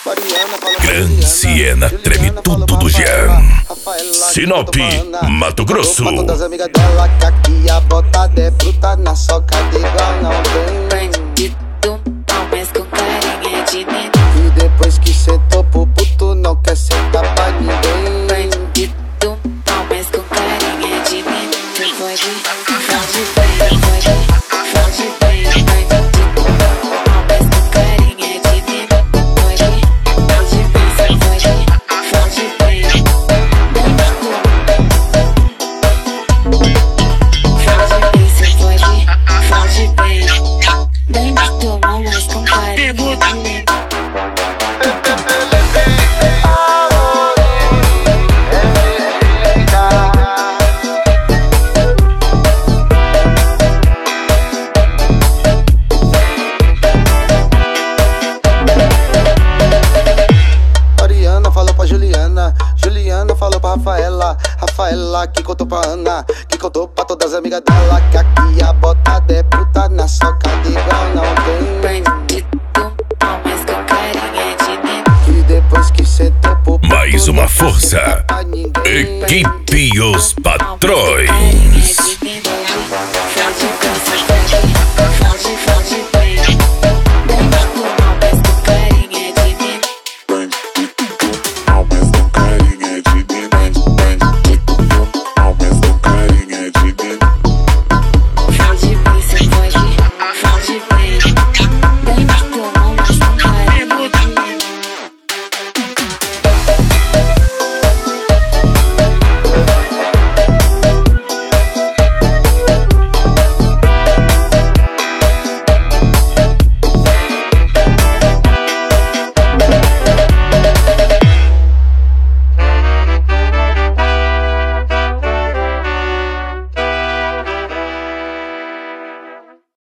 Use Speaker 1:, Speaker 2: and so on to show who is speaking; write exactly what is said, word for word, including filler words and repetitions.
Speaker 1: Grande Siena treme tudo do Jean. Sinop, Mato Grosso.
Speaker 2: Das amigas dela que aqui a botada é bruta, na soca de igual não tem.
Speaker 3: Bandido, não, mas com carinha de neném.
Speaker 2: E depois que sentou pro puto não quer sentar pra ninguém.
Speaker 3: Bandido, não, mas com carinha de neném. Tu pode, pode bem, pode, pode bem. Bandido, não, mas com carinha de neném. Pode, pode bem, cê pode, pode bem. Bandido, pode bem, cê pode, pode bem. Bandido, não, mas com carinha de neném.
Speaker 2: Juliana, Juliana falou pra Rafaela, Rafaela que contou pra Ana, que contou pra todas as amigas dela, que aqui a botada é bruta, na soca de igual não tem.
Speaker 3: Bandido, não, mas com carinha de neném.
Speaker 2: E depois que sentou pro
Speaker 1: Mais uma força. Equipe Os Patrões.